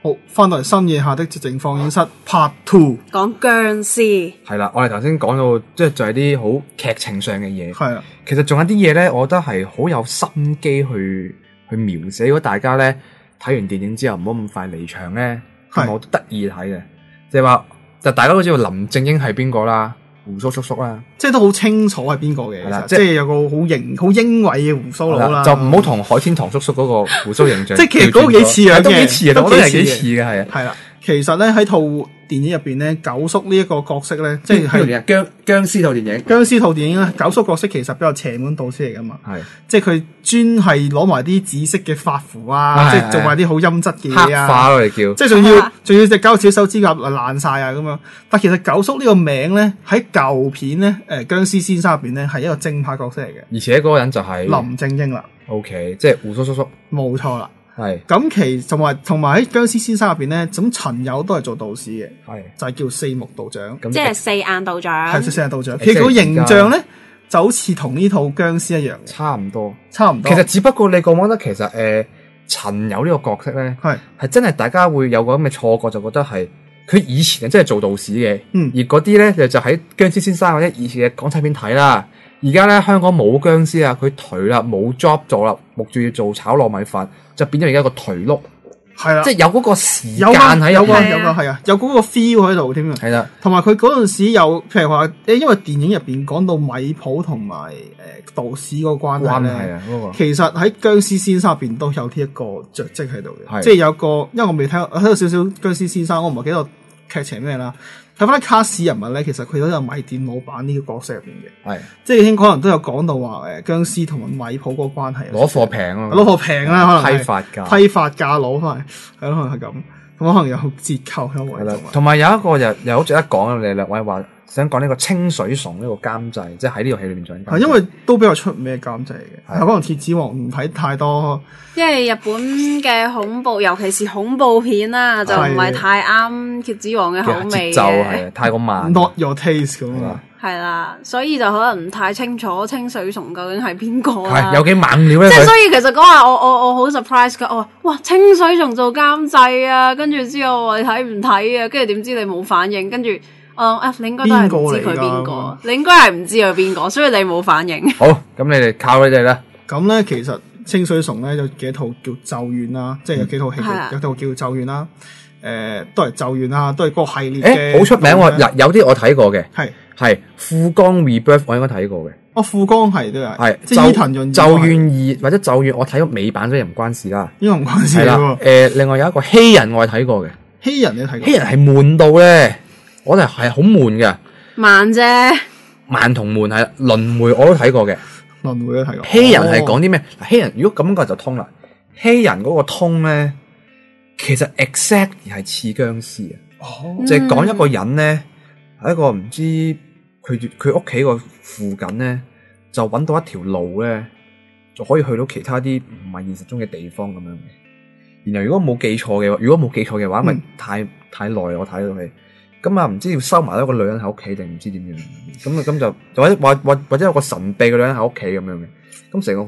好，翻到嚟深夜下的寂靜放映室 Part 2， 講僵屍係啦。我哋頭先講到即係就係啲好劇情上嘅嘢， 係啦。 其實仲有啲嘢咧，我覺得係好有心機去描寫。如果大家咧睇完電影之後唔好咁快離場咧，係好得意睇嘅。即係話，就大家都知道林正英係邊個啦，鬍鬚叔叔啦， 即係都好清楚係邊個嘅，即係有個好型、好英偉嘅鬍鬚佬啦。 就唔好同海天堂叔叔嗰個鬍鬚形象。 即係其實嗰個幾似樣嘅， 都幾似嘅，我覺得係幾似嘅，係啊。 係啦，其實咧喺套電影入邊咧，九叔呢一個角色咧，即係僵屍套電影。 僵屍套電影咧，九叔角色其實比較邪門導師嚟噶嘛。 係， 即係佢專係攞埋啲紫色嘅法符啊，即係做埋啲好陰質嘅嘢啊。 黑化咯，你叫。 即係仲要隻搞到自己手指甲爛晒啊咁樣。但其實九叔呢個名咧喺舊片咧，僵屍先生入邊咧係一個正派角色嚟嘅。 而且嗰個人就係林正英啦。 OK， 即係鬍鬚叔叔。 冇錯啦。 係咁同埋喺僵屍先生入邊咧，咁陳友都係做導師嘅， 係就係叫四目道長， 即係四眼道長， 係四眼道長。其實個形象咧就好似同呢套僵屍一樣， 差唔多。 其實只不過你覺唔覺得其實陳友呢個角色咧係真係大家會有個咁嘅錯覺，就覺得係佢以前真係做道士嘅，而嗰啲咧就喺僵屍先生或者以前嘅港產片睇啦。而家咧香港冇僵屍啊，佢頹啦，冇 job 做啦，目住要做炒糯米飯，就變咗而家個頹碌， 係啦， 即係有嗰個時間喺有嗰個 feel 喺度添啊， 係啦。 同埋佢嗰陣時有，譬如話因為電影入邊講到米鋪同埋道士嗰個關係咧，其實喺僵屍先生入邊都有呢一個著跡喺度嘅，即係有個，因為我未睇過少少僵屍先生，我唔係記得劇情咩啦。睇翻啲卡士人物咧，其實佢都有米店老闆呢個角色入邊嘅，即係可能都有講到話僵屍同米鋪嗰個關係， 攞貨平啊， 攞貨平啦，可能批發價攞翻嚟，係咯，可能係咁，咁可能有折扣優惠。 同埋有一個又好值得講嘅，你兩位話想講呢個清水崇呢個監製，即係喺呢套戲裏面做緊監製， 因為都比較出名嘅監製嘅，可能鐵子王唔睇太多。 因為日本嘅恐怖，尤其是恐怖片啦，就唔係太啱蠍子王嘅口味嘅， 節奏係太過慢 ，not your taste 咁啊。 係啦，所以就可能唔太清楚清水崇究竟係邊個啦。 有幾猛料咧？ 即係所以其實嗰下我好 surprise 噶，我話哇清水崇做監製啊，跟住之後我話你睇唔睇啊？跟住點知你冇反應，跟住你應該都係唔知佢邊個，你應該係唔知佢邊個，所以你冇反應。 好，咁你哋靠你哋啦。 咁咧其實。清水崇咧有幾套叫咒怨啦，即係有幾套戲，有套叫咒怨啦，都係咒怨啦，都係嗰個系列嘅。 好出名喎！嗱，有啲我睇過嘅，係富江 Rebirth 我應該睇過嘅。 富江係都係， 即係伊藤潤咒怨2或者咒怨，我睇咗美版所以唔關事啦。 呢個唔關事係啦。另外有一個希人我係睇過嘅， 希人你睇過？ 希人係悶到咧，我哋係好悶嘅。 慢啫， 慢同悶係輪迴我都睇過嘅。 輪迴都睇過。 希人係講啲咩？希人如果咁講就通啦。希人嗰個通咧，其實 exactly 係似僵屍啊！就係講一個人咧，喺一個唔知佢屋企個附近咧，就揾到一條路咧，就可以去到其他啲唔係現實中嘅地方咁樣嘅。然後如果冇記錯嘅話，因為太耐我睇到佢。咁啊，唔知要收埋一個女人喺屋企定唔知點樣？咁就或者有個神秘嘅女人喺屋企咁樣嘅。咁成個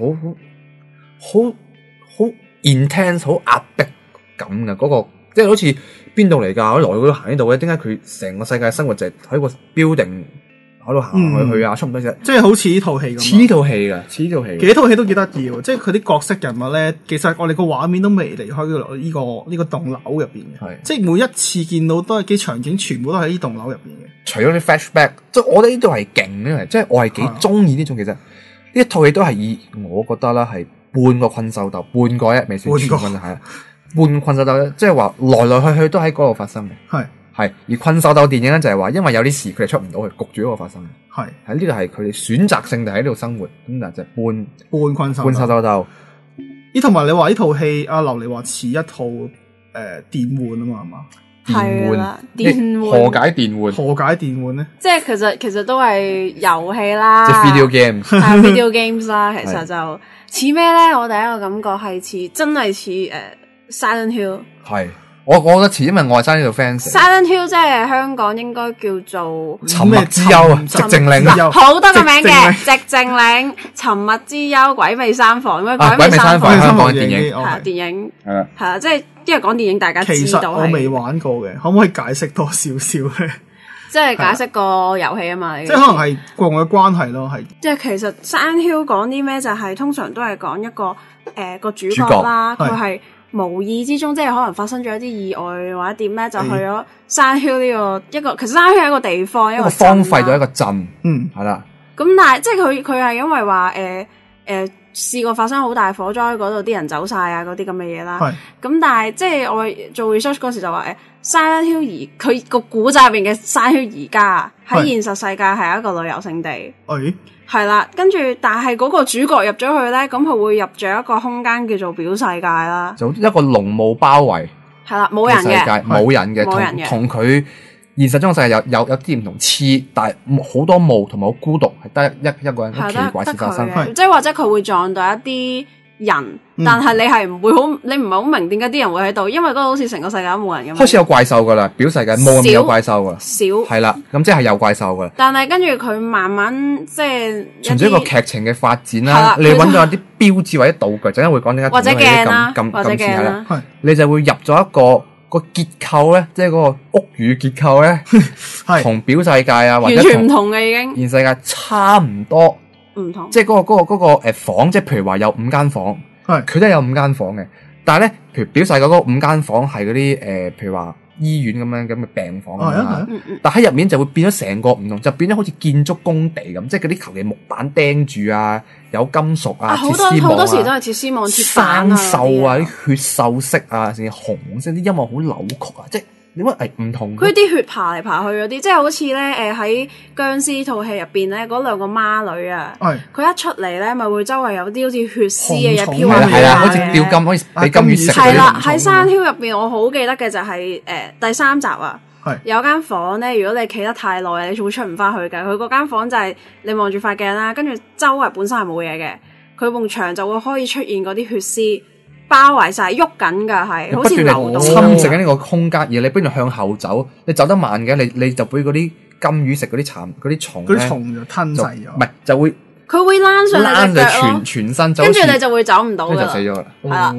好 intense 好壓迫感嘅嗰個，即係好似邊度嚟㗎？來去都行呢度嘅，點解佢成個世界生活就係喺個 building 喺度行去啊？出唔多隻， 即係好似呢套戲咁。 似呢套戲㗎，似呢套戲。 幾套戲都幾得意喎！即係佢啲角色人物咧，其實我哋個畫面都未離開呢個棟樓入邊嘅。即係每一次見到都係幾場景，全部都喺呢棟樓入邊嘅。 除咗啲 flashback，即係我覺得呢度係勁嘅，即係我係幾中意呢種。其實呢一套戲都係以我覺得啦係半個困獸鬥，半個未算全困就係半困獸鬥咧，即係話來來去去都喺嗰度發生嘅。係，而困獸鬥電影咧就係話，因為有啲事佢哋出唔到去，焗住嗰個發生。係喺呢個係佢哋選擇性地喺呢度生活，咁嗱就半困獸鬥。 同埋你話呢套戲，阿琉璃話似一套電玩啊嘛，係嘛？ 電玩何解電玩？ 何解電玩咧？ 即係其實都係遊戲啦， 即係 video games， 係 video games 啦。其實就似咩咧？我第一個感覺係似真係似Silent Hill。 係。 我覺得似，因為我係山呢度 fans。 Silent Hill 即係香港應該叫做沉默之丘啊，寂靜嶺好多個名嘅，寂靜嶺、沉默之丘、鬼魅山房，鬼魅山房香港嘅電影係電影係啊，即係因為講電影大家知道。 其實我未玩過嘅，可唔可以解釋多少少咧？ 即係解釋個遊戲啊嘛， 即係可能係個人嘅關係咯，係。即係其實 Silent Hill 講啲咩就係通常都係講一個個主角啦，佢係無意之中，即係可能發生咗一啲意外或者點咧，就去咗 Silent Hill 呢個一個，其實 Silent Hill 係一個地方，一個荒廢咗一個鎮，係啦。 咁但係即係佢係因為話試過發生好大火災，嗰度啲人走晒啊，嗰啲咁嘅嘢啦。咁但係即係我做 research 嗰時就話Silent Hill 佢個古仔入邊嘅 Silent Hill 而家喺現實世界係一個旅遊勝地。係啦，跟住但係嗰個主角入咗去咧，咁佢會入咗一個空間叫做表世界啦， 就一個濃霧包圍。係啦，冇人嘅， 冇人嘅，同佢現實中嘅世界有啲唔同似，但係好多霧同埋好孤獨，係得一個人，好奇怪事發生。 即係或者佢會撞到一啲人，但係你係唔會你唔係好明點解啲人會喺度，因為嗰度好似成個世界都冇人咁。開始有怪獸噶啦，表世界冇咁有怪獸噶，少係啦，咁即係有怪獸噶。 但係跟住佢慢慢即係循住一個劇情嘅發展啦，你搵到一啲標誌或者道具，陣間會講點解或者鏡啦， 或者鏡啦，你就會入咗一個結構咧，即係嗰個屋宇結構咧，同表世界啊，或者完全唔同嘅已經現世界差唔多。 唔同， 即係嗰個房，即係譬如話有5間房，佢都係有5間房嘅。但係咧，譬如表世界嗰5間房係嗰啲譬如話醫院咁嘅病房啊，但喺入面就會變咗成個唔同，就變咗好似建築工地咁，即係嗰啲求其木板釘住啊，有金屬啊， 好多時都係鐵絲網、鐵板啊， 生鏽啊，啲血鏽色啊，甚至紅色，啲音樂好扭曲啊，即係。點解唔同？ 佢啲血爬嚟爬去嗰啲，即係好似咧喺僵屍套戲入邊咧，嗰兩個孖女啊，佢一出嚟咧，咪會周圍有啲好似血絲嘅嘢飄啊， 係啦，好似吊金，可以俾金魚食。 係啦，喺Silent Hill入邊，我好記得嘅就係第3集啊，有間房咧，如果你企得太耐，你就會出唔翻去嘅。佢嗰間房就係你望住塊鏡啦，跟住周圍本身係冇嘢嘅，佢埲牆就會可以出現嗰啲血絲。包圍晒，喐緊噶係，好似流動。 侵蝕緊呢個空間，而你不如向後走，你走得慢嘅，你就俾嗰啲金魚食嗰啲蟲咧， 嗰啲蟲就吞噬咗。唔係就會， 佢會躝上你隻腳咯， 全身， 跟住你就會走唔到噶啦， 就死咗啦。 係啦，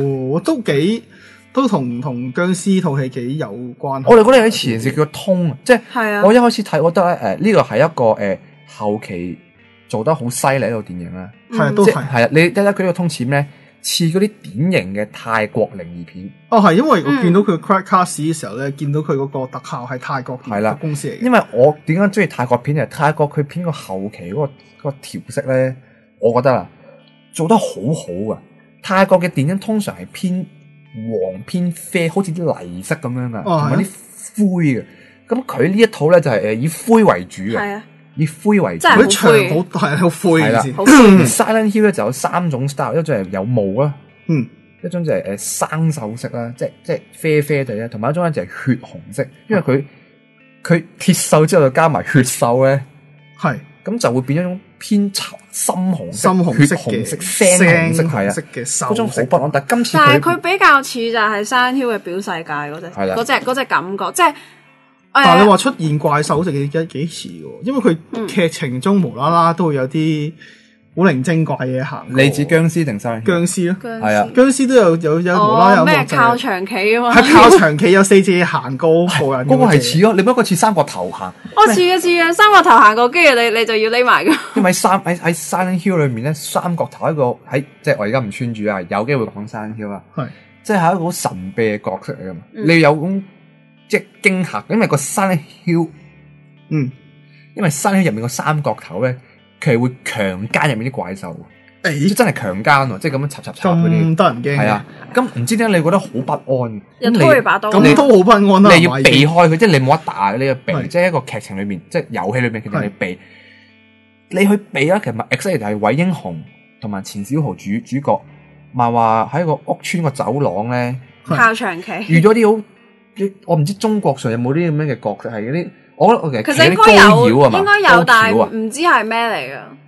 都同僵屍套戲幾有關。 我哋嗰啲喺前時叫通，即係我一開始睇，我覺得呢個係一個後期做得好犀利一套電影啦。 係都係係啊，你睇睇佢呢個通似咩？似嗰啲典型嘅泰國靈異片。 係因為我見到佢 cast 嘅時候咧，見到佢嗰個特效係泰國嘅公司嚟嘅。 因為我點解中意泰國片，就係泰國佢片個後期嗰個調色咧，我覺得啊做得好好啊。泰國嘅電影通常係偏黃偏啡，好似啲泥色咁樣噶，同埋啲灰嘅。咁佢呢一套咧就係以灰為主嘅。係啊。以灰為主， 嗰啲牆好係好灰嘅先。 Silent Hill 咧就有3種 style，一種係有霧啦，一種就係生鏽色啦，即係啡啡地啦，同埋一種咧就係血紅色，因為佢鐵鏽之後就加埋血鏽咧，係咁就會變咗一種偏深紅色、血紅色、腥紅色係啊嘅鏽，嗰種好不安。但係今次佢比較似就係 Silent Hill 嘅表世界嗰隻感覺，即係。 但係你話出現怪獸好似幾似喎，因為佢劇情中無啦啦都會有啲古靈精怪嘢行。 你指僵屍定晒？ 僵屍咯， 係啊， 僵屍都有無啦啦有咩靠牆企啊嘛？ 係靠牆企有4隻行過個人。 嗰個係似咯，你不過似三角頭行。 我似啊，三角頭行過，跟住你就要匿埋噶。 因為喺 Silent Hill 裏面咧，三角頭一個即係我而家唔穿住啊，有機會講 Silent Hill 啊，係即係一個好神秘嘅角色嚟噶嘛，你要有種。即係驚嚇，因為個Silent Hill，因為Silent Hill入面個三角頭咧，佢係會強姦入面啲怪獸，真係強姦喎，即係咁樣插嗰啲， 咁得人驚。係啊， 咁唔知點解你覺得好不安？ 又拖佢把刀， 咁都好不安啦。 你要避開佢，即係你冇得打，你要避，即係一個劇情裏面，即係遊戲裏面，其實你避，你去避啦。其實 exactly 係韋英雄同埋錢小豪主角，咪話喺個屋村個走廊咧， 靠牆企， 遇咗啲好。我唔知中國上有冇啲咁樣嘅角色係嗰啲，我覺得其實應該有，但係唔知係咩嚟噶。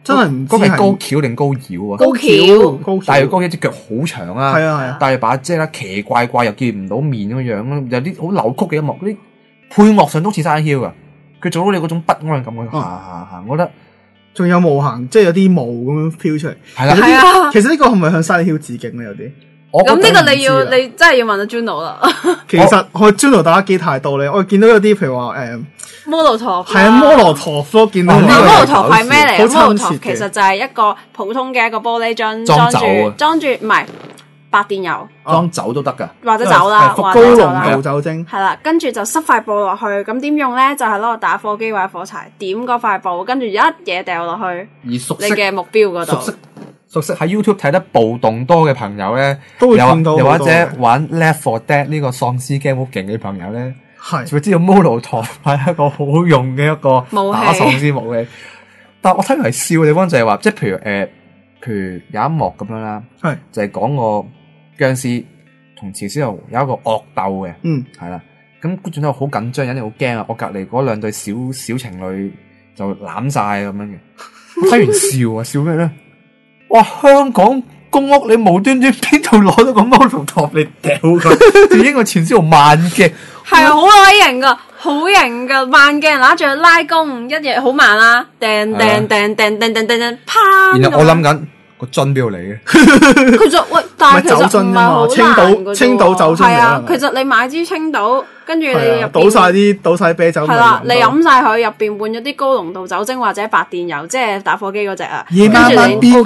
真係唔知係高橋定高繞啊？ 高橋， 但係高橋隻腳好長啊， 係啊， 但係把遮啦，奇怪怪又見唔到面咁樣咯，有啲好扭曲嘅音樂，啲配樂上都似山丘噶，佢做到你嗰種不安嘅感覺，行，我覺得仲有霧行，即係有啲霧咁樣飄出嚟。 係啦， 係啊，其實呢個係咪向山丘致敬咧？有啲。 咁呢個你真係要問阿 Juno 啦。 其實我 Juno 打機太多咧，我見到有啲譬如話摩羅陀係啊，摩羅陀咯，見到摩羅陀係咩嚟？摩羅陀其實就係一個普通嘅一個玻璃樽，裝住唔係白電油， 裝酒都得噶， 或者酒啦， 高濃度酒精係啦，跟住就塞塊布落去，咁點用咧？就係攞個打火機或者火柴點嗰塊布，跟住一嘢掉落去你嘅目標嗰度。 熟悉喺 YouTube 睇得暴動多嘅朋友咧， 都會見到， 又或者玩 Left 4 Dead 呢個喪屍 game 好勁嘅朋友咧， 係會知道摩羅陀係一個好用嘅一個打喪屍武器。但係我睇嚟係笑嘅地方就係話，即係譬如有一幕咁樣啦， 係就係講個僵屍同朝鮮有一個惡鬥嘅，係啦。咁觀眾都好緊張，有啲好驚啊！我隔離嗰兩對小情侶就攬晒咁樣嘅，睇完笑啊，笑咩咧？哇！香港公屋你無端端邊度攞到個摩羅陀嚟掉佢？電影個前招慢嘅， 係啊，好鬼型噶，好型噶，慢嘅人拿住拉弓，一嘢好慢啦，掟，啪！ 然後我諗緊個樽邊度嚟嘅？ 佢就喂，但係其實唔係好難青島酒樽係啊，其實你買支青島，跟住你入倒晒啤酒， 係啦，你飲晒佢入邊換咗啲高濃度酒精或者白電油，即係打火機嗰隻啊。 夜晚晚邊有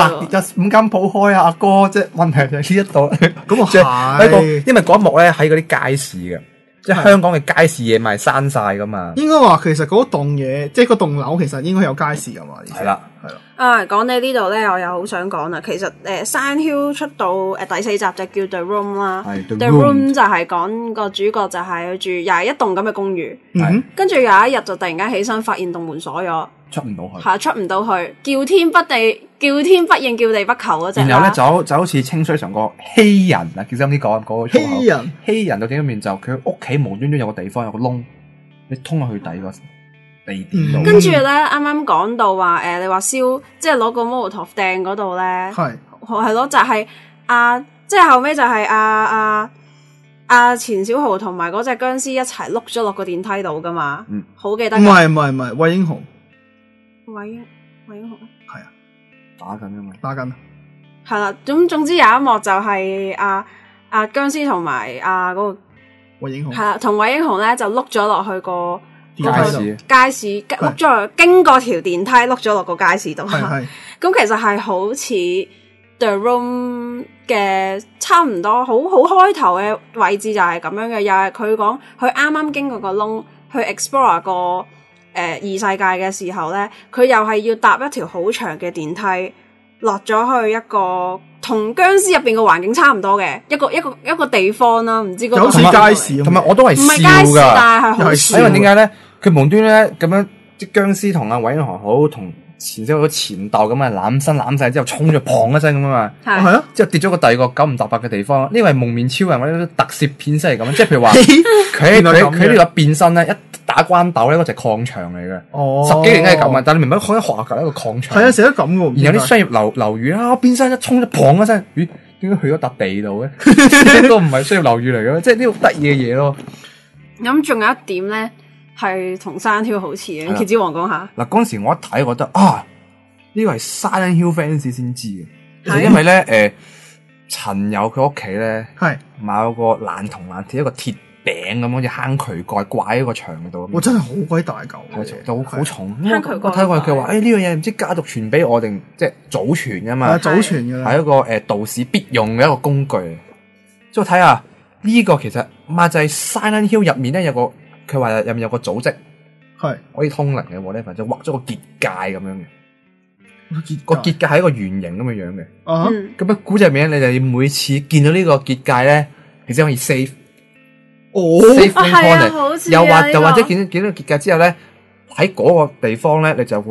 5間鋪開啊？阿哥，即係問題就係呢一度。咁啊係，因為嗰一幕咧喺嗰啲街市嘅。即係香港嘅街市嘢賣閂晒噶嘛？應該話其實嗰棟嘢，即係嗰棟樓，其實應該有街市噶嘛？ 係啦，係啦。 講你呢度咧，我又好想講啦。其實山丘出到第4集就叫 The Room 啦。The Room 就係講個主角就係住又係一棟咁嘅公寓。跟住有一日就突然間起身，發現棟門鎖咗，出唔到去。係出唔到去，叫天不應，叫地不求嗰隻。 然後咧就好似清水上個欺人啊，叫啱啲講嗰個粗口。欺人到點樣面就佢屋企無端端有個地方有個窿，你通落去底個地點度。 跟住咧，啱啱講到話你話燒，即係攞個摩羅陀掟嗰度咧，係咯，就係即係後尾就係錢小豪同埋嗰隻僵屍一齊碌咗落個電梯度噶嘛，好記得。唔係，韋英雄， 韋英雄係啊，打緊啊嘛， 打緊。 係啦，總之有一幕就係僵屍同埋嗰個韋英雄係啦，同韋英雄咧就碌咗落去個街市碌咗經過條電梯碌咗落個街市度。咁其實係好似 The Room 嘅差唔多，好開頭嘅位置就係咁樣嘅，又係佢講佢啱啱經過個窿去 explore 個異世界嘅時候咧，佢又係要搭一條好長嘅電梯落咗去一個同僵屍入邊嘅環境差唔多嘅一個地方啦，唔知嗰好似街市， 同埋我都係笑噶， 唔係街市，但係好笑。 因為點解咧？佢無端咧咁樣，即僵屍同阿韋英雄好同前先個前度咁啊，攬身攬晒之後衝咗砰一聲咁啊嘛， 係啊， 之後跌咗個第二個9唔搭8嘅地方。呢個係蒙面超人或者特攝片式嚟咁，即係譬如話佢呢個變身咧，一打關斗咧，嗰隻礦場嚟嘅，10幾年都係咁啊。但係你明唔明？開一學校一個礦場， 係啊，成日都咁嘅。 然後啲商業樓宇啊，變身一衝咗砰一聲，咦？點解去咗笪地度嘅？呢個唔係商業樓宇嚟嘅，即係呢個得意嘅嘢咯。 咁仲有一點咧，係同山丘好似嘅，蠍子王講下。 嗱，嗰陣時我一睇覺得呢個係 Silent Hill fans 先知嘅，就因為咧陳友佢屋企咧係買咗個爛銅爛鐵一個鐵餅咁，好似坑渠蓋掛喺個牆度。我真係好鬼大嚿，就好重。坑渠蓋我睇過佢話，呢樣嘢唔知家族傳俾我定即係祖傳噶嘛？祖傳嘅係一個道士必用嘅一個工具。即係我睇下呢個其實咪就係 Silent Hill 入面咧有個。佢話入面有個組織係可以通靈嘅，whatever就畫咗個結界咁樣嘅，個結界係一個圓形咁嘅樣嘅。咁啊，古仔名你就要每次見到呢個結界咧，你先可以 save。save link point 又或者見到結界之後咧，喺嗰個地方咧，你就會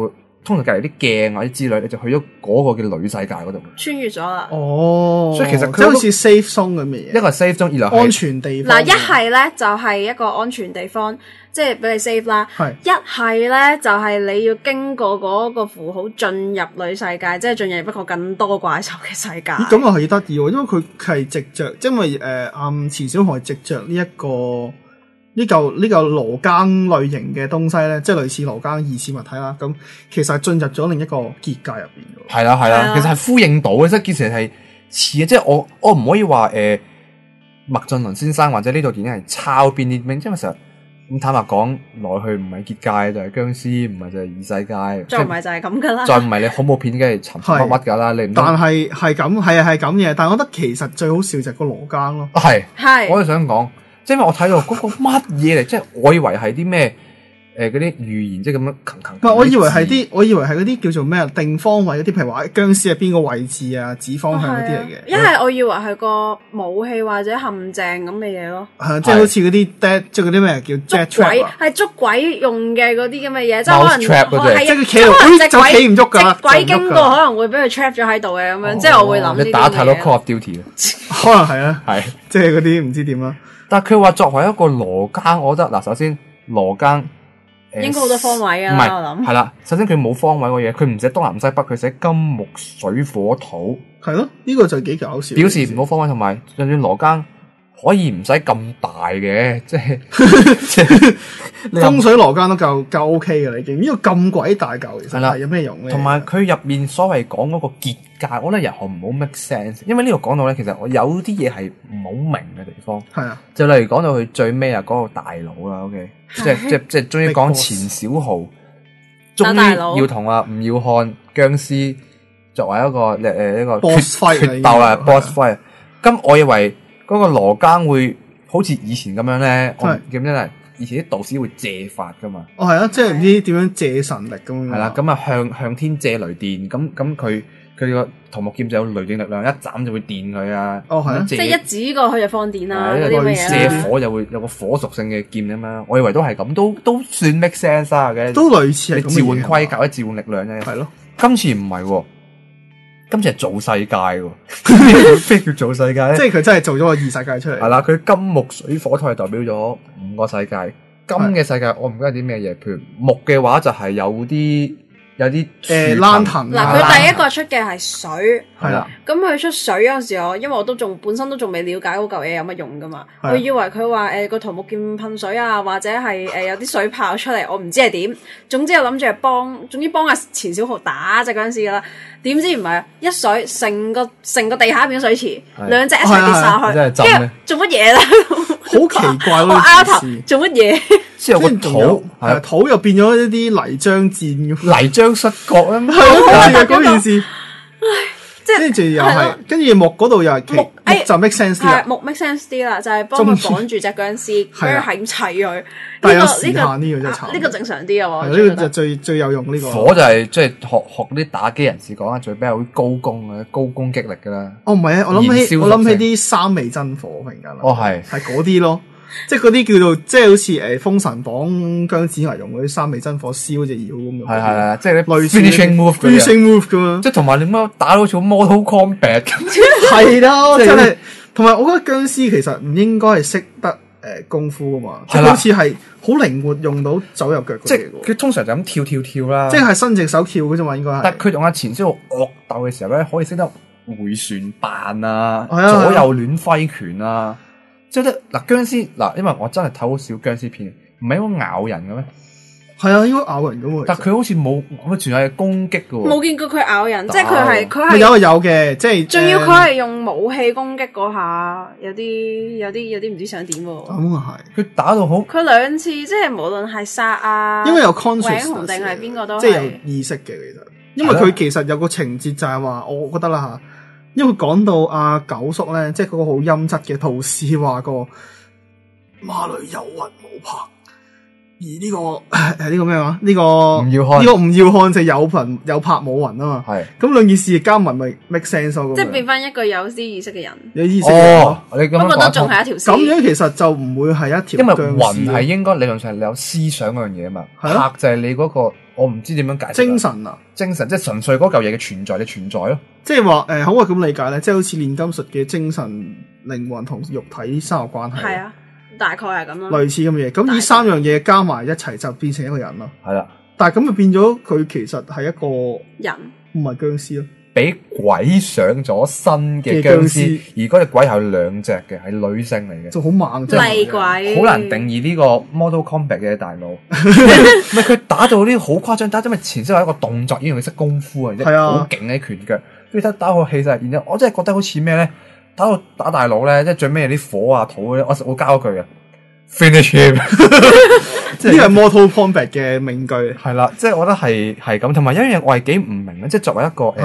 通常隔離啲鏡或者之類，你就去咗嗰個叫女世界嗰度， 穿越咗啦。 哦， 所以其實佢好似 safe zone 咁嘅嘢， 一個 safe zone，二來安全地方。 嗱，一係咧就係一個安全地方，即係俾你 safe 啦。一係咧就係你要經過嗰個符號進入女世界，即係進入不過更多怪獸嘅世界。 咁又係得意喎，因為佢係藉着，因為錢小豪係藉着呢一個。呢嚿羅庚類型嘅東西咧，即係類似羅庚二次物體啦。咁其實進入咗另一個結界入邊嘅。 係啦，其實係呼應到嘅，即係其實係似嘅。即係我唔可以話麥浚龍先生或者呢套電影係抄邊啲名，因為其實咁坦白講，來去唔係結界就係僵屍，唔係就係異世界， 再唔係就係咁噶啦。 再唔係你恐怖片梗係沉沉乜乜噶啦。你唔但係咁係咁嘅，但係我覺得其實最好笑就係個羅庚咯。 係，我就想講。即係因為我睇到嗰個乜嘢嚟，即係我以為係啲咩嗰啲預言，即係咁樣唔係， 我以為係嗰啲叫做咩定方位嗰啲，譬如話殭屍係邊個位置啊，指方向嗰啲嚟嘅。 一係我以為係個武器或者陷阱咁嘅嘢咯。 即係好似嗰啲 dead， 即係嗰啲咩叫 dead trap 係捉鬼用嘅嗰啲咁嘅嘢，即係可能係即係佢企喺度，就企唔喐㗎啦。 鬼經過可能會俾佢 trap 咗喺度嘅咁樣，即係我會諗呢啲嘢。 你打太多 Call of Duty 可能係啊，係即係嗰啲唔知點啦。 但係佢話作為一個羅庚，我覺得嗱，首先羅庚應該好多方位啊，我諗係啦。首先佢冇方位嘅嘢，佢唔寫東南西北，佢寫金木水火土。 係咯，呢個就幾搞笑。 表示唔好方位，同埋就算羅庚可以唔使咁大嘅，即係風水羅庚都夠 OK 嘅啦，已經呢個咁鬼大嚿，其實係有咩用咧？ 同埋佢入面所謂講嗰個結界，我覺得又唔好 make sense，因為呢度講到咧，其實我有啲嘢係唔好明嘅地方。 係啊， 就例如講到佢最尾啊，嗰個大佬啦 ，OK，即係終於講錢小豪，終於要同阿吳耀漢僵屍作為一個 boss fight 決鬥啦 ，boss fight。咁我以為嗰個羅庚會好似以前咁樣咧，我記唔記得？以前啲道士會借法噶嘛？ 哦，係啊，即係唔知點樣借神力咁樣。 係啦，咁啊向天借雷電，咁佢個桃木劍就有雷電力量，一斬就會電佢啊。 哦，係啊， 即係一指過去就放電啦，嗰啲咩嘢借火就會有個火屬性嘅劍咁樣。我以為都係咁，都算 make sense 嘅。 都類似係咁。 你召喚盔甲，或者召喚力量啫。 係咯， 今次唔係喎。今次係做世界喎，咩叫做世界咧？ 即係佢真係做咗個異世界出嚟。 係啦，佢金木水火土係代表咗5個世界。金嘅世界我唔記得啲咩嘢，譬如木嘅話就係有啲蘭藤。 嗱，佢第一個出嘅係水， 係啦。 咁佢出水嗰陣時，因為我都本身都仲未了解嗰嚿嘢有乜用噶嘛，我以為佢話個桃木劍噴水啊，或者係有啲水炮出嚟，我唔知係點。總之我諗住係幫阿錢小豪打隻殭屍噶啦。點知唔係啊！一水成個地下變咗水池，兩隻一齊跌晒去，跟住做乜嘢咧？ 好奇怪咯！ 我拗頭做乜嘢？ 之後個土土又變咗一啲泥漿戰， 泥漿摔角啊！ 係嗰件事。跟住又係，跟住木嗰度又係木就 make sense 啲啦。 木 make sense 啲啦，就係幫佢綁住隻殭屍，跟住係咁砌佢。 但係有時限呢個真係慘。 呢個正常啲啊！ 呢個就最有用呢個。 火就係即係學啲打機人士講啊，最比較高攻啊，高攻擊力噶啦。 哦，唔係啊，我諗起啲三味真火評價啦。 哦，係嗰啲咯。即係嗰啲叫做，即係好似封神榜姜子牙用嗰啲三味真火燒隻妖咁樣。 係，即係啲類似 finishing move 咁嘛。 即係同埋你乜打到好似 Mortal Kombat 咁。 係咯，真係。同埋我覺得僵屍其實唔應該係識得功夫噶嘛，即係好似係好靈活用到走入腳嗰啲。 即係佢通常就咁跳啦。 即係伸隻手跳嘅啫嘛，應該係。 但係佢同阿錢小豪惡鬥嘅時候咧，可以識得回旋扮啊，左右亂揮拳啊。即係嗱，僵屍嗱，因為我真係睇好少僵屍片，唔係應該咬人嘅咩？ 係啊，應該咬人嘅喎。 但佢好似冇，佢全係攻擊嘅喎。 冇見過佢咬人，即係佢係有嘅，即係。仲要佢係用武器攻擊嗰下，有啲唔知想點喎。 咁啊係。 佢打到好。 佢兩次即係無論係殺啊， 因為有 conscious 永紅定係邊個都即係有意識嘅其實。因為佢其實有個情節就係話，我覺得啦嚇。因為講到阿九叔咧，即係嗰個好陰質嘅道士話個馬裏有雲冇魄，而呢個咩話？呢個吳耀漢就有魄冇雲啊嘛。係咁兩件事加埋咪 make sense 咯。 即係變翻一個有啲意識嘅人。 有意識嘅人， 不過都仲係一條線。 咁樣其實就唔會係一條。 因為雲係應該理論上你有思想嗰樣嘢啊嘛。魄就係你嗰個我唔知點樣解釋。 精神啊， 精神即係純粹嗰嚿嘢嘅存在嘅存在咯。 即係話可唔可以咁理解咧？即係好似煉金術嘅精神、靈魂同肉體三個關係。 係啊，大概係咁咯。 類似咁嘅嘢，咁呢三樣嘢加埋一齊就變成一個人咯。 係啦， 但係咁就變咗佢其實係一個人， 唔係僵屍咯。 俾鬼上咗身嘅僵屍，而嗰隻鬼係兩隻嘅，係女性嚟嘅， 就好猛，即係厲鬼， 好難定義呢個 Mortal Kombat 嘅大佬。唔係佢打到啲好誇張，打因為前先有一個動作，已經識功夫啊，即係好勁嘅拳腳，跟住打到氣勢，然之後我真係覺得好似咩咧，打大佬咧，即係最尾啲火啊土咧，我交一句嘅 finish him， 即係呢個係 Mortal Kombat 嘅名句。係啦，即係我覺得係咁，同埋有一樣嘢我係幾唔明嘅，即係作為一個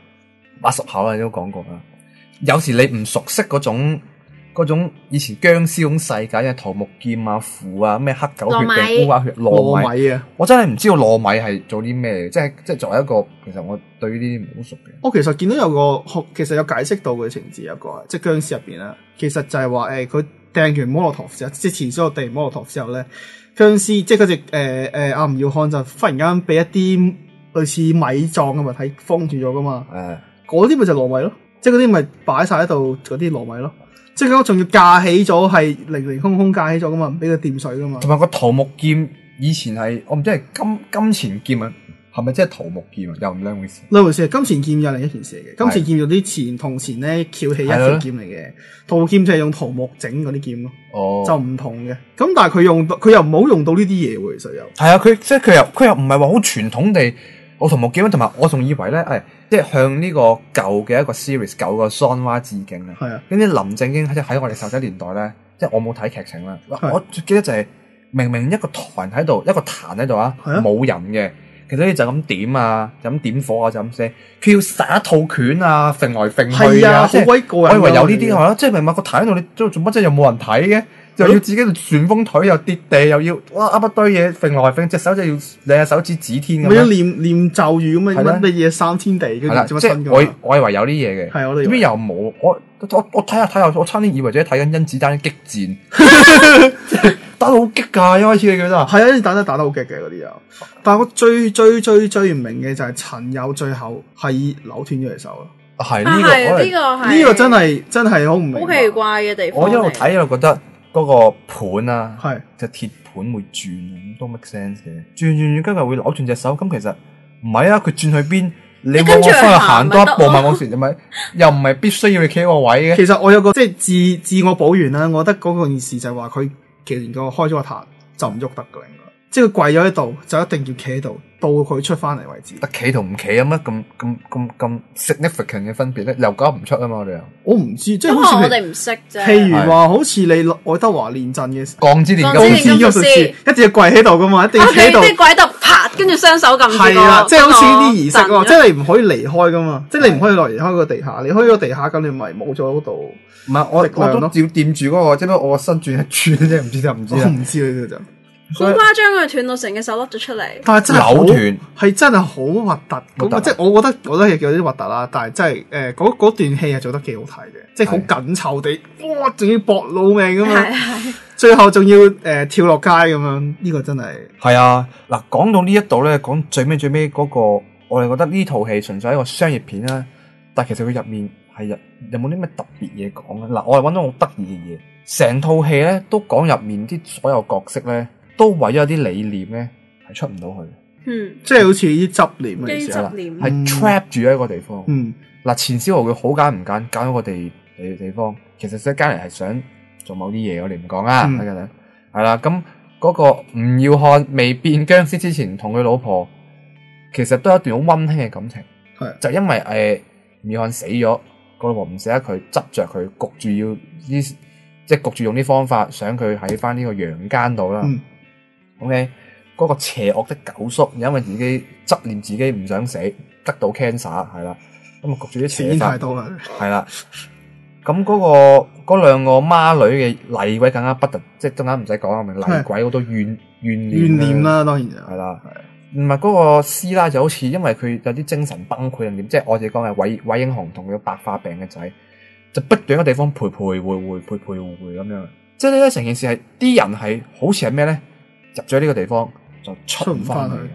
80後你都講過啦。有時你唔熟悉嗰種以前僵屍嗰種世界嘅桃木劍啊、符啊、咩黑狗血定烏鴉血、糯米啊，我真係唔知道糯米係做啲咩嘅。即係作為一個，其實我對呢啲唔好熟嘅。我其實見到有個其實有解釋到嘅情節，有個即係僵屍入邊啦，其實就係話佢掟完摩洛托夫之後，即係前所有掟摩洛托夫之後咧，僵屍即係嗰隻阿吳耀漢就忽然間俾一啲類似米狀嘅物體封住咗噶嘛。嗰啲咪就糯米咯，即係嗰啲咪擺晒喺度嗰啲糯米咯，即係我仲要架起咗，係凌凌空空架起咗噶嘛，唔俾佢掂水噶嘛。同埋個桃木劍以前係我唔知係金錢劍啊，係咪即係桃木劍啊？又唔兩回事。兩回事，金錢劍又另一件事嚟嘅。金錢劍用啲錢同錢咧翹起一條劍嚟嘅，桃木劍就係用桃木整嗰啲劍咯。哦，就唔同嘅。咁但係佢又唔好用到呢啲嘢喎，其實又係啊，佢又唔係話好傳統地。我桃木劍同埋我仲以為咧，即係向呢個舊嘅一個 series 舊個 Sonwa 致敬啊！係啊，跟住林正英喺我哋細仔年代咧，即係我冇睇劇情啦。我記得就係明明一個壇喺度，一個壇喺度啊，冇人嘅，其實你就咁點啊，就咁點火啊，就咁寫。佢要殺一套拳啊，揈來揈去啊，好鬼過癮。我以為有呢啲係嘛，即係明明個壇喺度，你做乜啫？又冇人睇嘅。又要自己旋風腿又跌地又要哇噏一堆嘢揈來揈，隻手就要兩隻手指指天咁樣，要念咒語咁樣，乜嘢三天地跟住做乜新嘅？我以為有啲嘢嘅，係我哋點解又冇？我睇下，我差啲以為自己睇緊甄子丹激戰，打到好激㗎，一開始你記得係啊，甄子丹打得好激嘅嗰啲又。但係我最唔明嘅就係陳友最後係扭斷咗隻手咯。係呢個真係好唔明，好奇怪嘅地方。我一路睇一路覺得。嗰個盤啊，係隻鐵盤會轉，咁都 make sense 嘅。轉，跟住會扭斷隻手。咁其實唔係啊，佢轉去邊？你幫我翻去行多一步嘛？嗰時係咪？又唔係必須要你企個位嘅。其實我有個即係自我保原啦。我覺得嗰件事就係話佢其實個開咗個壇就唔喐得噶啦，應該。即係佢跪咗喺度，就一定要企喺度，到佢出翻嚟為止。得企同唔企有乜咁 significant 嘅分別咧？又講唔出啊嘛，我哋又。我唔知，即係好似我哋唔識啫。譬如話，好似你愛德華練陣嘅鋼之煉金術一定要跪喺度噶嘛，一定要企喺度。啲跪喺度啪，跟住雙手撳住。係啦，即係好似呢啲儀式喎，即係你唔可以離開噶嘛，即係你唔可以離開個地下，離開個地下咁你咪冇咗嗰度。唔係我都照掂住嗰個，只不過我個身轉一轉啫，唔知啊。我唔知呢個就。好誇張佢斷到成隻手甩咗出嚟，但係真係扭斷，係真係好核突。即係我覺得有啲核突啦，但係真係嗰段戲係做得幾好睇嘅，即係好緊湊地，哇！仲要搏老命咁樣，最後仲要跳落街咁樣，呢個真係係啊！嗱，講到呢一度咧，講最尾嗰個，我哋覺得呢套戲純粹係一個商業片啦，但係其實佢入面係有冇啲咩特別嘢講咧？嗱，我係揾到好得意嘅嘢，成套戲咧都講入面啲所有角色咧。都為咗啲理念咧，係出唔到去。即係好似啲執念嘅意思啦，係 trap 住喺一個地方。嗱，錢小豪佢好揀唔揀咗個地方，其實即係揀嚟係想做某啲嘢，我哋唔講啦。係啦，咁嗰個吳耀漢未變僵屍之前，同佢老婆其實都有一段好溫馨嘅感情。係就因為吳耀漢死咗，個老婆唔捨得佢，執着佢，焗住要即係焗住用啲方法，想佢喺翻呢個陽間度啦。OK， 嗰個邪惡的九叔，因為自己執念自己唔想死，得到 cancer 係啦，咁啊焗住啲邪法，係啦。咁嗰兩個孖女嘅厲鬼更加不得，即係更加唔使講啊，明厲鬼好多怨念啦，當然係啦。唔係嗰個師奶就好似因為佢有啲精神崩潰定點，即係我哋講係韋英雄同佢白化病嘅仔，就不斷個地方徘徊咁樣。即係呢成件事係啲人係好似係咩咧？入咗呢個地方就出唔翻去，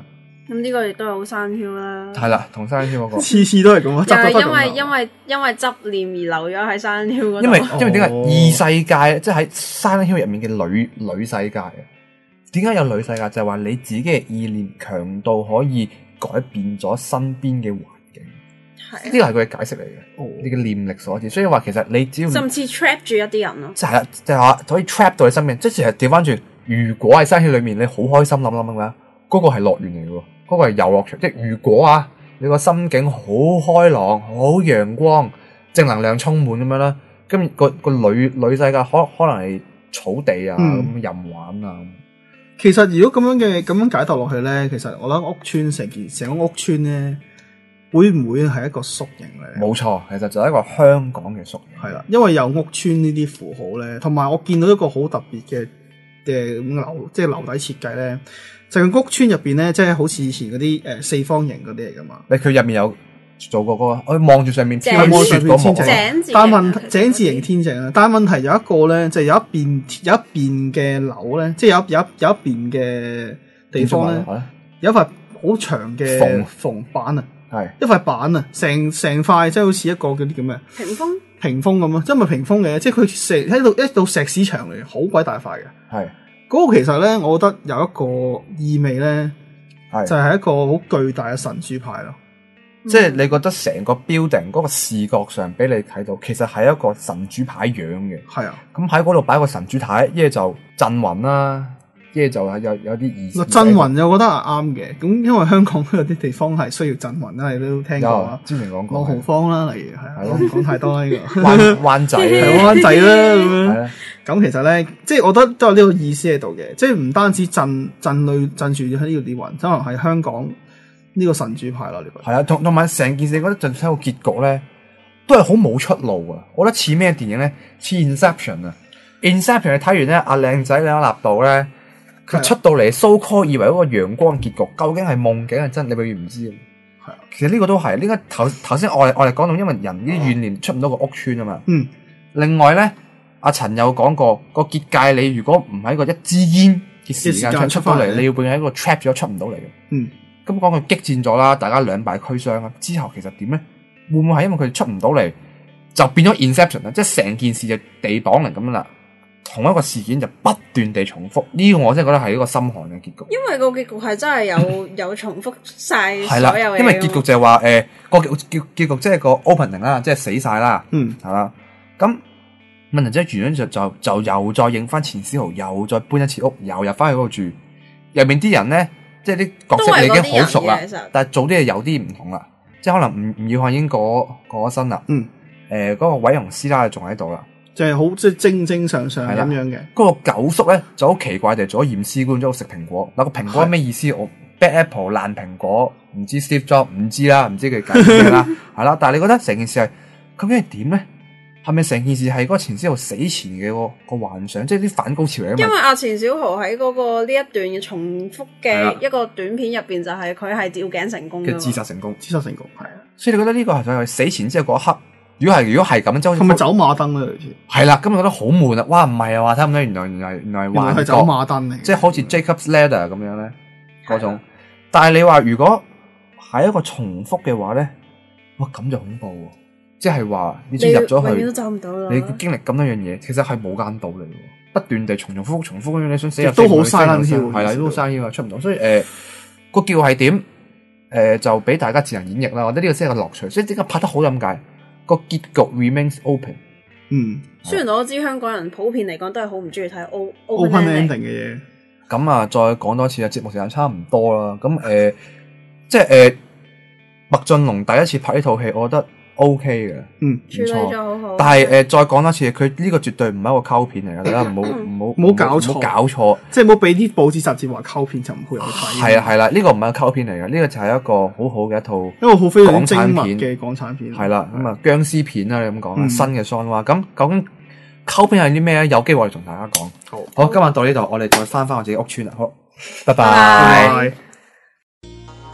咁呢個亦都係好山囂啦。 係啦，同山囂嗰個次次都係咁啊， 就係因為執念而留咗喺山囂嗰度。 因為點解異世界即係喺山囂入面嘅女世界啊？點解有女世界？就係話你自己嘅意念強到可以改變咗身邊嘅環境。係呢個係佢嘅解釋嚟嘅。你嘅念力所致，所以話其實你只要甚至 trap 住一啲人咯。 係啦，就係話可以 trap 到你身邊。即係其實調翻轉，如果喺山囂裏面你好開心諗嘅話，嗰個係樂園嚟嘅喎。嗰個係遊樂場，即係如果啊，你個心境好開朗、好陽光、正能量充滿咁樣啦，咁個女世界可能係草地啊咁任玩啊。 其實如果咁樣解讀落去咧，其實我諗屋村成個屋村咧，會唔會係一個縮影咧？ 冇錯，其實就係一個香港嘅縮影。 係啦，因為有屋村呢啲符號咧，同埋我見到一個好特別嘅樓，即係樓底設計咧。就係屋村入邊咧，即係好似以前嗰啲四方形嗰啲嚟噶嘛。佢入面有做過嗰個，我望住上面天井，但問題井字形天井啊。但係問題有一個咧，就係有一邊嘅樓咧，即係有一邊嘅地方咧，有一塊好長嘅縫板啊，係一塊板啊，成塊即係好似一個嗰啲叫咩？屏風咁啊，即係咪屏風嘅？即係佢喺度一道石屎牆嚟，好鬼大塊嘅，係。嗰個其實咧，我覺得有一個意味咧，就係一個好巨大嘅神主牌咯。 即係你覺得成個 building 嗰個視覺上俾你睇到，其實係一個神主牌樣嘅。係啊，咁喺嗰度擺個神主牌，一係就鎮魂啦，一係就係有啲意思。 鎮魂我覺得係啱嘅。咁因為香港都有啲地方係需要鎮魂啦，你都聽過啦。之前講過。朗豪坊啦，例如係啊，唔講太多啦呢個。 灣仔係灣仔啦咁樣。咁其實咧，即係我覺得都有呢個意思喺度嘅，即係唔單止鎮住喺呢個啲魂，可能係香港呢個神主牌啦。你覺得？係啊，同埋成件事，覺得就睇個結局咧，都係好冇出路啊！我覺得似咩電影咧？似 Inception 啊 ！Inception 你睇完咧，阿靚仔李安納度咧，佢出到嚟 so call 以為嗰個陽光結局，究竟係夢境係真？你永遠唔知。係啊，其實呢個都係，呢個頭先我哋講到，因為人啲怨念出唔到個屋村啊嘛。嗯。另外咧。阿陳有講過個結界，你如果唔喺個一支煙嘅時間出到嚟，你要變喺個 trap 咗出唔到嚟嘅。嗯，咁講佢激戰咗啦，大家兩敗俱傷啊。之後其實點咧？會唔會係因為佢哋出唔到嚟，就變咗 Inception 啊？即係成件事就地綁嚟咁樣啦，同一個事件就不斷地重複。呢個我真係覺得係一個心寒嘅結局。因為個結局係真係有重複晒所有嘢。因為結局就係話個結局即係個 opening 啦，即係死晒啦。嗯，係啦，咁。問題即係原因就又再影翻錢小豪，又再搬一次屋，又入翻去嗰度住。入面啲人咧，即係啲角色你已經好熟啦，但係做啲嘢有啲唔同啦。即係可能吳耀漢已經過咗身啦。嗯。嗰個偉雄師奶仲喺度啦。就係好即係正正常常咁樣嘅。嗰個九叔咧就好奇怪地做咗驗屍官，咗食蘋果。嗱個蘋果係咩意思？我 bad apple 爛蘋果，唔知 Steve Jobs 唔知啦，唔知佢解咩啦，係啦。但係你覺得成件事係究竟係點咧？係咪成件事係嗰個錢小豪死前嘅個幻想，即係啲反高潮嚟？因為阿錢小豪喺嗰個呢一段嘅重複嘅一個短片入邊，就係佢係吊頸成功嘅自殺成功，係啊。所以你覺得呢個係佢死前之後嗰一刻，如果係咁，即係咪走馬燈咧？類似係啦，咁你覺得好悶啊！哇，唔係啊，話睇唔到，原來係走馬燈嚟，即係好似 Jacob's Ladder 咁樣咧嗰種。但係你話如果係一個重複嘅話咧，哇咁就恐怖喎！即係話你入咗去，永遠都走唔到啦。你經歷咁多樣嘢，其實係無間道嚟嘅，不斷地重複咁樣，你想死入都好嘥氣，係啦，都好嘥氣啊，出唔到。所以個叫係點就俾大家自行演繹啦。我覺得呢個先係個樂趣。所以點解拍得好咁解？個結局 remains open。嗯，雖然我知香港人普遍嚟講都係好唔中意睇 open ending 嘅嘢。咁啊，再講多次啊，節目時間差唔多啦。咁即係麥浚龍第一次拍呢套戲，我覺得。OK 嘅，處理咗好好。但係再講多次，佢呢個絕對唔係一個溝片嚟嘅，大家唔好搞錯，即係唔好俾啲報紙雜誌話溝片就唔會有睇。係啦，呢個唔係溝片嚟嘅，呢個就係一個好好嘅一套好非常精密嘅港產片。係啦，咁啊殭屍片啦，你咁講新嘅桑娃。咁究竟溝片係啲咩咧？有機會我哋同大家講。好，今日到呢度，我哋再翻我自己屋村啦。好，拜拜。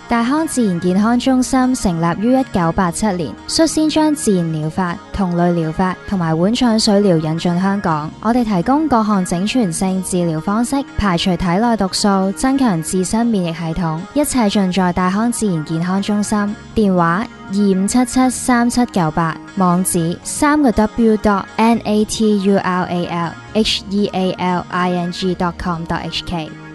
大康自然健康中心成立於1987年，率先將自然療法、同類療法同埋碗腸水療引進香港。我哋提供各項整全性治療方式，排除體內毒素，增強自身免疫系統，一切盡在大康自然健康中心。電話25773798，網址3w.naturalhealing.com.hk。